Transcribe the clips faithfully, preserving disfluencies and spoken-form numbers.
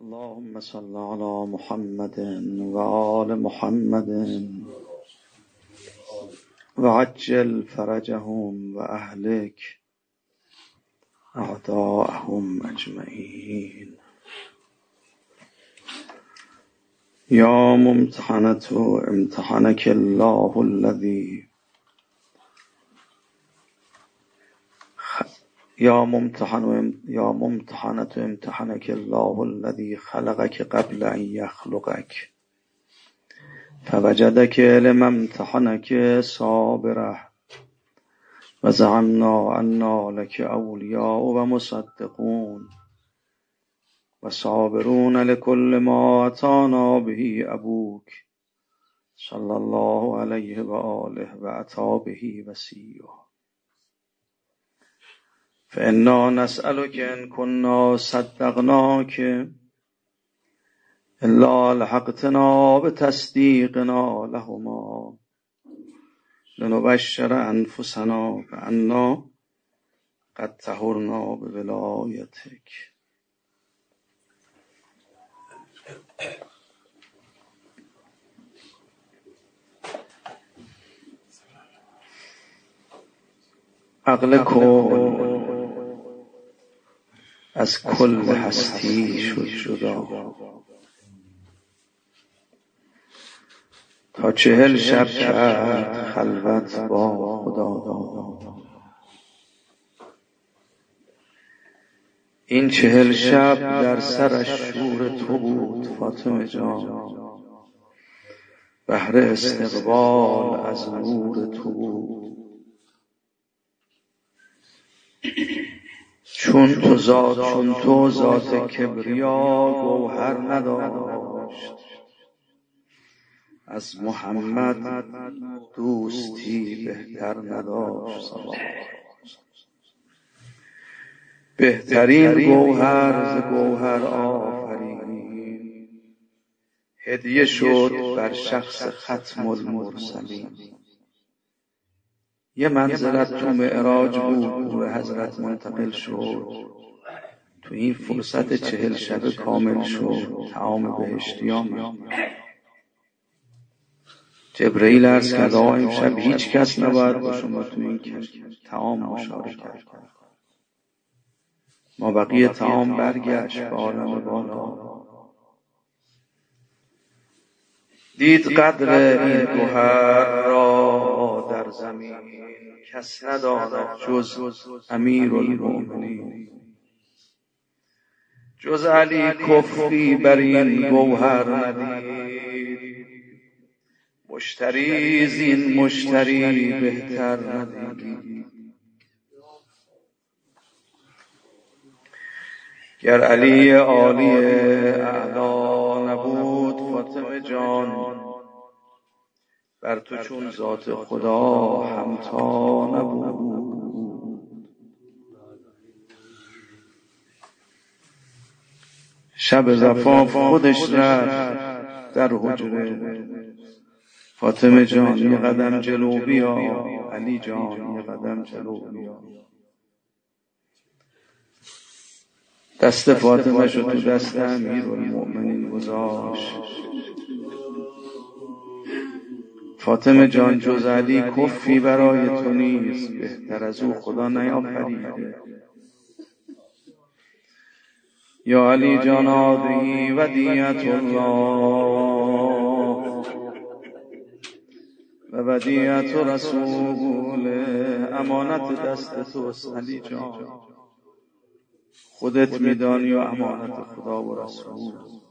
اللهم صل على محمد و آل محمد و عجل فرجهم و اهلک اعداءهم اجمعین. یا ممتحنة امتحنک الله الذی یا ممتحن یا ممتحنة امتحنک الله الذی خلقک قبل ان یخلقک فوجدک لما امتحنک صابره و زعمنا انا لک اولیاء و مصدقون و صابرون لكل ما اتانا به ابوک صلی الله علیه و آله و اتی به وصیه. فانا نسألک ان كنا صدقناک الا لحقتنا بتصدیقنا لهما لنبشر انفسنا بأننا قد طهرنا بولایتک. عقل کل از کل هستی شد جدا تا چهل شب کرد خلوت با خدا. این چهل شب در سرش شور تو بود فاطمه جان، بهر استقبال از نور تو بود. چون تو ذات چون تو ذات کبریا گوهر نداشت، از محمد دوستی بهتر نداشت. بهترین گوهر ز گوهر آفرین هدیه شد بر شخص ختم المرسلین. یه منزلت تو معراج بود، به حضرت منتقل شد. تو این فرصت چهل شب کامل شد. طعام بهشتی آمد. جبرئیل عرض کرد آقا امشب هیچ کس نباید با شما تو این طعام مشارکت کرد. ما بقیه طعام برگشت به عالم بالا. دید قدر این گوهر را در زمین کس نداند جز امیرالمؤمنین. جز علی کفی بر این گوهر ندید، مشتری زین مشتری بهتر ندید. گر علی عالی اعلا نبود فاطمه جان، بر تو چون ذات خدا همتا نبود. شب زفاف خودش رفت در حجره. فاطمه جان یه قدم جلو بیا، علی جان یه قدم جلو بیا. دست فاطمه شد تو دست امیرالمؤمنین گذاشت. فاطمه جان جز علی کفی برای تو نیست، بهتر از او خدا نیافریده. یا علی جان هذه ودیعة الله و ودیعة رسول. امانت دست توست علی جان، خودت میدانی و امانت خدا و رسول.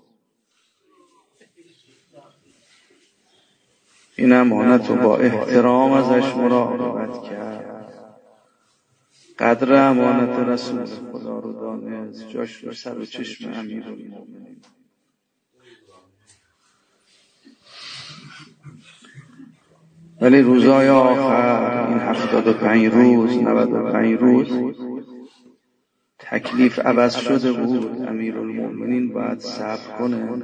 این امانت رو با احترام ازش مراقبت کرد. قدر امانت رسول خدا رو دانست، جاش رو سر و چشم امیرالمؤمنین. ولی روزهای آخر، این هفتاد و پنج روز نود و پنج روز تکلیف عوض شده بود. امیرالمؤمنین باید صبر کنه.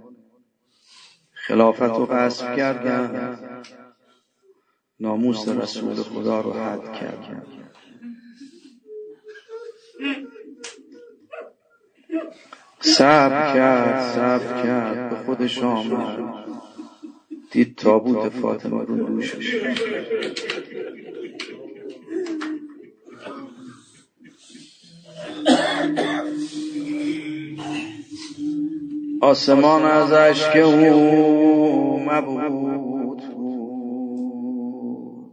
خلافت رو غصب کردن، ناموس رسول خدا رو حد کردن. صبر کرد صبر کرد به خودش آمد، دید تابوت فاطمه رو دوشش. آسمان از اشک او مبهوت بود،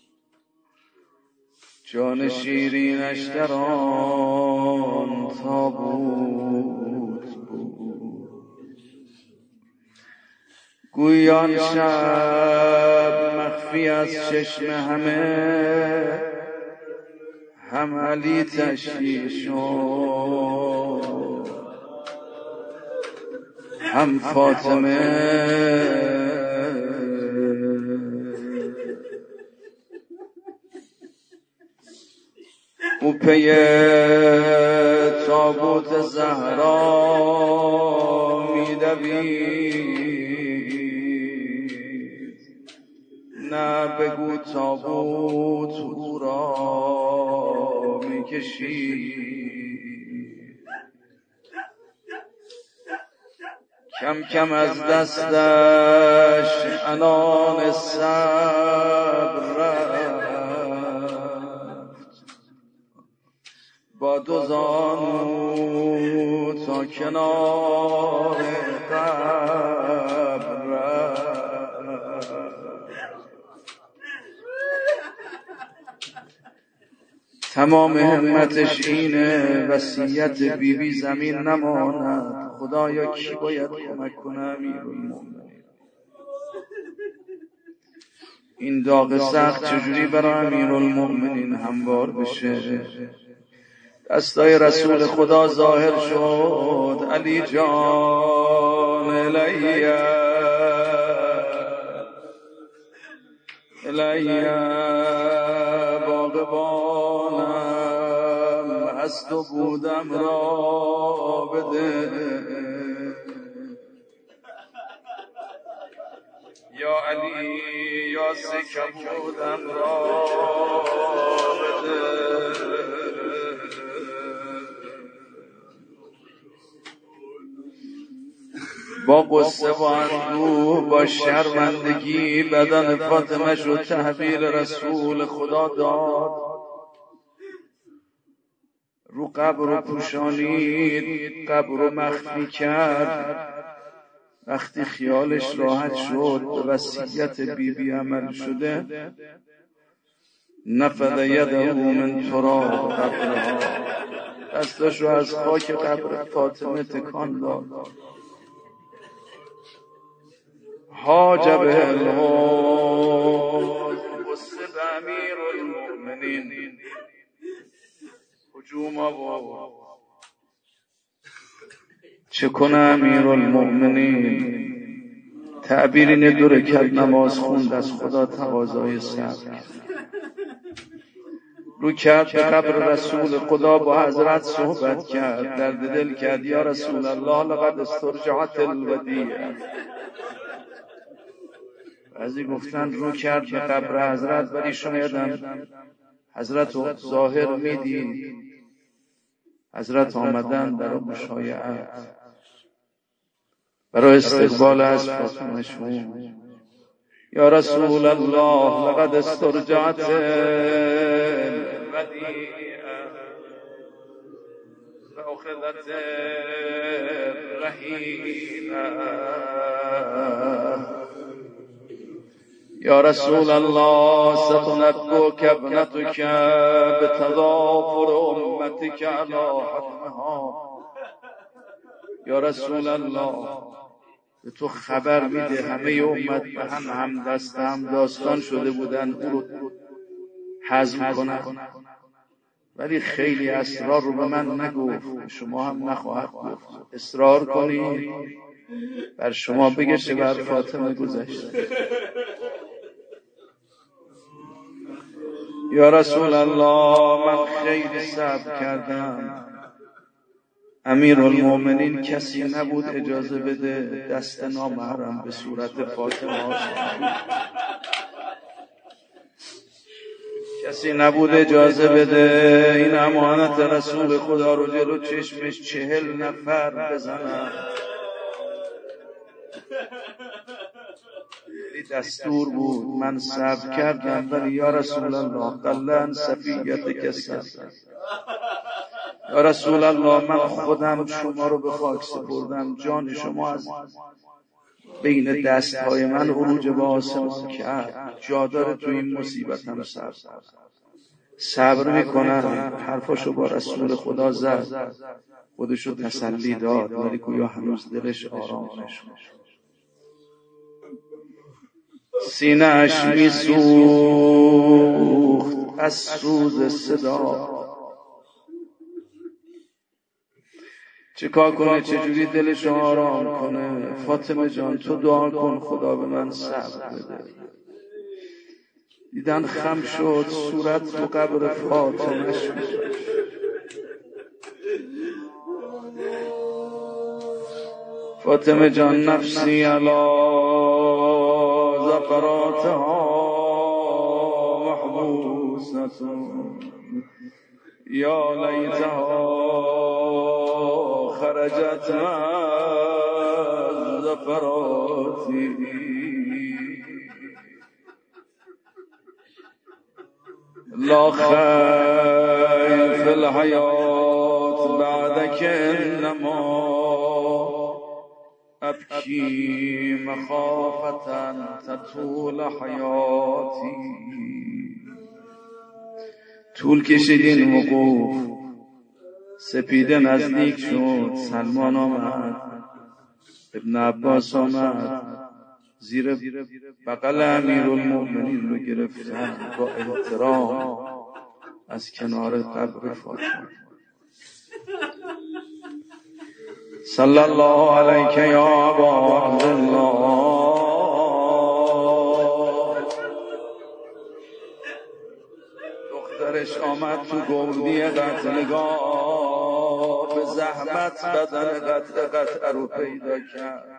جان شیرینش در آن تابوت بود. گویی آن شب مخفی از چشم همه، هم علی تشییع شد هم فاطمه. او پی تابوت زهرا می‌دوید، نه بگو تابوت او را می‌کشید. کم کم از دستش عنان صبر رفت، با دو زانو تا کنار قبر رفت. تمام همتش اینه وصیت بی بی زمین نماند. خدایا کی باید کمک کنه امیرالمومنین؟ این داغ سخت چجوری برای امیرالمومنین هموار بشه؟ دستای رسول خدا ظاهر شد. علی جان الیه الیه باغبانم از تو بودم را بده. یا علی یا سکم بودم را بده. با قصه و اندوه با شرمندگی بدن فاطمه شد تحویل رسول خدا داد. رو قبر رو پوشانید، قبر رو مخفی کرد. وقتی خیالش راحت شد به وصیت بی بی عمل شده، نفذ یده من تراب قبرها، دستش رو از خاک قبر فاطمه تکان داد. حاجب الهود قصه به امیرالمومنین هجوم آورد. چه کنه امیرالمومنین؟ تعبیر اینه دو رکعت نماز خوند، از خدا تقاضای صبر رو کرد، به قبر رسول خدا با حضرت صحبت کرد، درد دل کرد. یا رسول الله لقد استرجعت الودیعه. بعضی گفتن رو کرد به قبر حضرت، ولی شاید هم حضرت ظاهر میدید. حضرت آمدن برای مشایعت، برای استقبال از فاطمه شون. یا رسول الله لقد استرجعت الودیعه فاخذت الرحیله. یا رسول الله ستنبئک ابنتک بتضافر امتک علی حتمها. یا رسول الله به تو خبر میده همه امت به هم هم دست هم داستان شده بودن او رو هضم کنن، ولی خیلی اسرار رو به من نگفت، شما هم نخواهد گفت. اصرار کنید بر شما بگه چه بر فاطمه گذشته. یا رسول الله من خیلی صبر کردم، امیرالمومنین کسی نبود اجازه بده دست نامحرم به صورت فاطمه آشنا. کسی نبود اجازه بده این امانت رسول خدا رو جلو چشمش چهل نفر بزنن. دستور بود، من صبر کردم، ولی یا رسول الله قلن صفیت کسر، یا رسول الله من خودم شما رو به خاک سپردم، جان شما از بین دستهای من عروج به آسمان کرد، جا داره تو این مصیبتم صبر صبر میکنم. حرفاشو با رسول خدا زد، خودشو تسلی داد، ولی گویا هنوز دلش آرام نشد. سینه‌اش میسوخت از سوز صدا. چه کار کنه، چجوری دلش آرام کنه؟ فاطمه جان تو دعا کن خدا به من صبر بده. دیدن خم شد، صورت تو قبر فاطمه شد. فاطمه جان نفسی علی زفراتها محبوسة یا لیتها خرجت من زفراتی. لا خیر فی الحیات بعدک انما ابکی مخافتا تطول حیاتی. طول کشید این وقوف، سپیده نزدیک شد، سلمان آمد، ابن عباس آمد، زیر بغل امیرالمؤمنین رو گرفتن با احترام از کنار قبر فاطمه. صلی الله علیک یا ابا عبدالله. دخترش آمد تو گودی قتلگاه، به زحمت بدن قتل قطع رو پیدا کرد.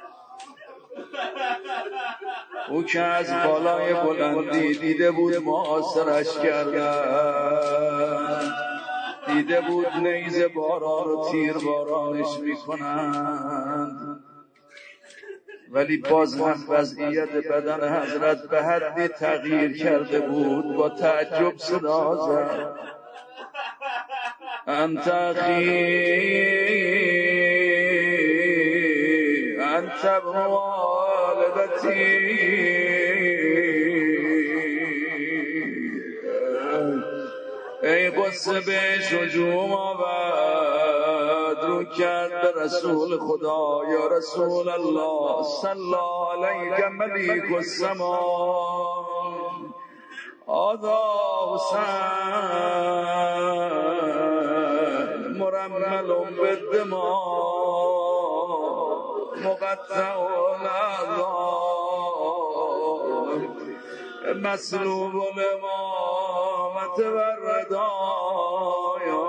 او که از بالای بلندی دیده بود معاصرش کردن، دیده بود نیزه باران و تیر بارانش میکنند، ولی باز هم وضعیت بدن حضرت به حدی تغییر کرده بود. با تعجب صدا زد انت اخی انت ابن والدتی. ای قصه به شجوم آورد، رو کرد به رسول خدا، یا رسول الله صلی علیک ملیک السمان آذا حسین مرمل بالدماء مقطع الاعضاء مسلوب الامامة والردایا.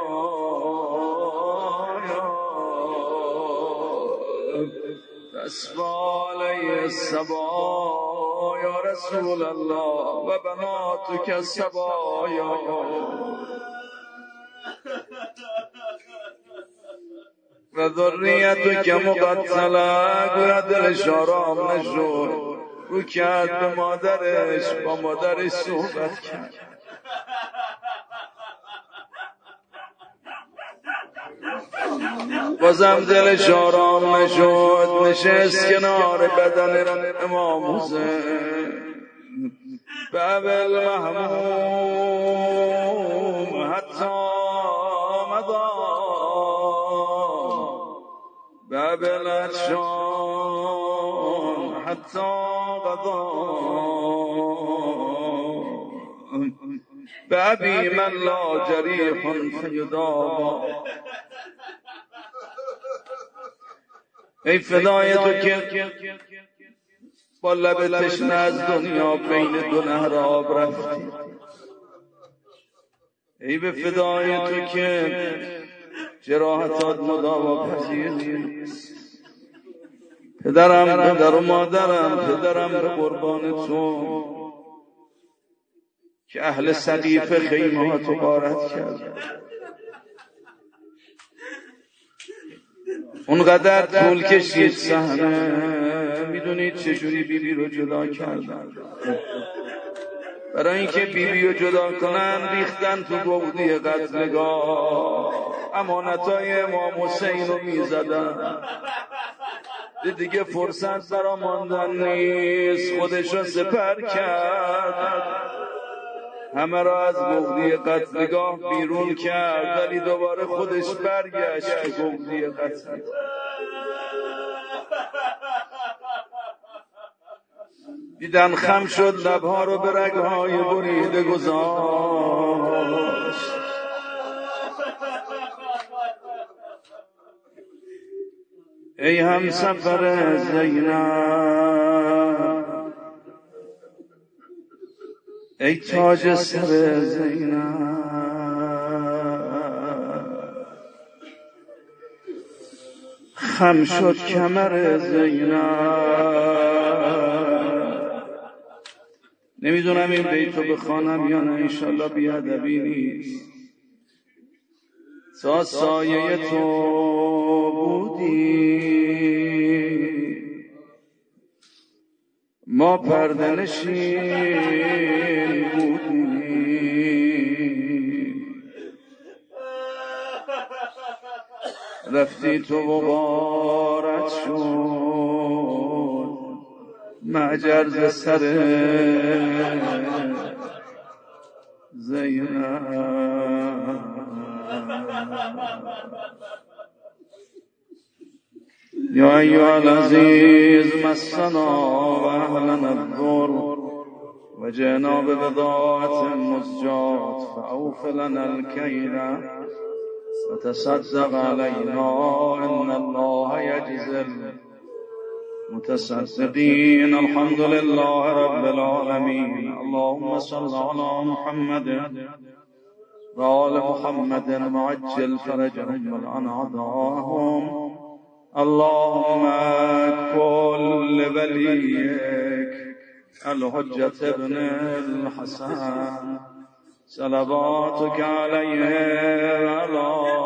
تصفى علیه الصبا یا رسول الله و بناتک الصبایا. و ذریتک مقتله. گویا دلش آرام نشد، رو کرد به مادرش، با مادرش صحبت کرد. بازم دلش آرام نشد، نشست کنار بدن امام حسین. باب المحموم حتی مضا، باب العطشان حتی قضا، بابی من لا جریح فیداوا. ای فدای تو که با لب تشنه از دنیا بین دو نهر آب رفتی. ای به فدای تو که جراحتات مداوا پذیر نیست. پدرم، پدر و مادرم، پدرم به قربان تو. که اهل سقیفه خیمه‌هاتو غارت کرد. اونقدر طول کشید صحنه. میدونید چجوری بیبی رو جدا کردن؟ برای اینکه بیبی رو جدا کنن ریختن تو گودی قتلگاه، امانتای امام حسین رو میزدن. دیگه فرصت برا ماندن نیست، خودش رو سپر کرد، همه را از گودی قتلگاه بیرون کرد، ولی دوباره خودش برگشت تو گودی قتلگاه. دیدن خم شد، لبها رو به رگهای بریده گذاشت. ای همسفر زینب، ای تاج سر زینب، خم شد کمر زینب. نمیدونم این بیتو بخوانم یا نه، انشالله بیادبی نیست. تا سایه تو بودی ما پرده نشین بودیم، رفتی تو و غارت شد معجرز سر زینب. یا ایها العزیز مسنا و اهلنا الضر و جئنا ببضاعة مزجاة فأوف لنا الكيل وتصدق علينا ان الله يجزي المتصدقين. الحمد لله رب العالمين. اللهم صل على محمد وآل محمد وعجل فرجهم والعن أعداءهم. اللهم كل وليك الحجة ابن الحسن صلواتك عليه وعلى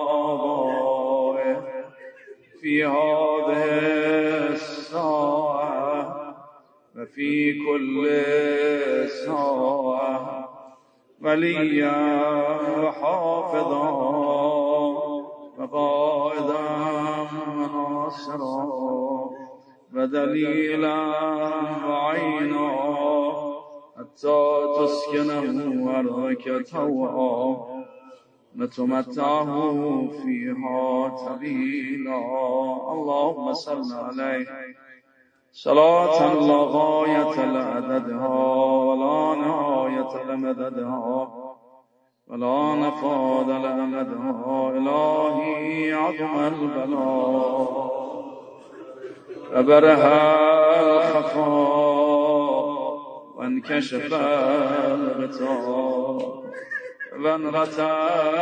آبائه في هذه الساعة وفي كل ساعة وليا وحافظا وقائدا وناصرا ودليلا وعينا حتى تسكنه أرضك طوعا وتمتعه فيها طويلا. اللهم صل عليه صلاة لا غاية لعددها ولا نهاية لمددها ولا نفاد لأمدها. إلهي عظم البلاء وبرها الخفاء وانكشف الغطاء وانغتى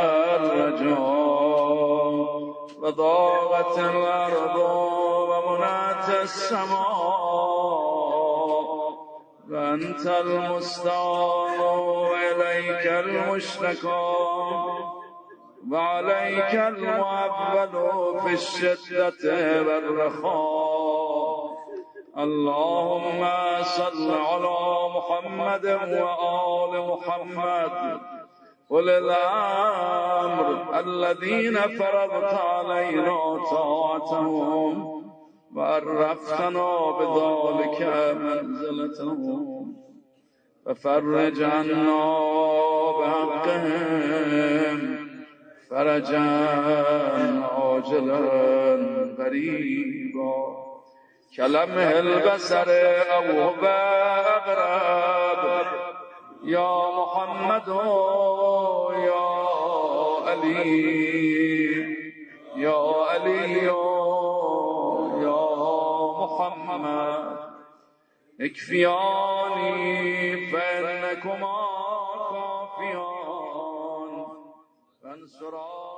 الرجاء وضاقت الأرض ومنعت السماء وأنت المستعان وإليك المشتكى وعليك المعول في الشدة والرخاء. اللهم صل على محمد وآل محمد أولي الأمر الذين فرضت علينا طاعتهم وعرفتنا بذلك منزلتهم، ففرج عنا بحقهم فرجا عاجلا قريبا كلمح البصر أو هو أقرب. يا محمد يا علي يا علي يا محمد اكفياني فإنكما كافيان فانصرا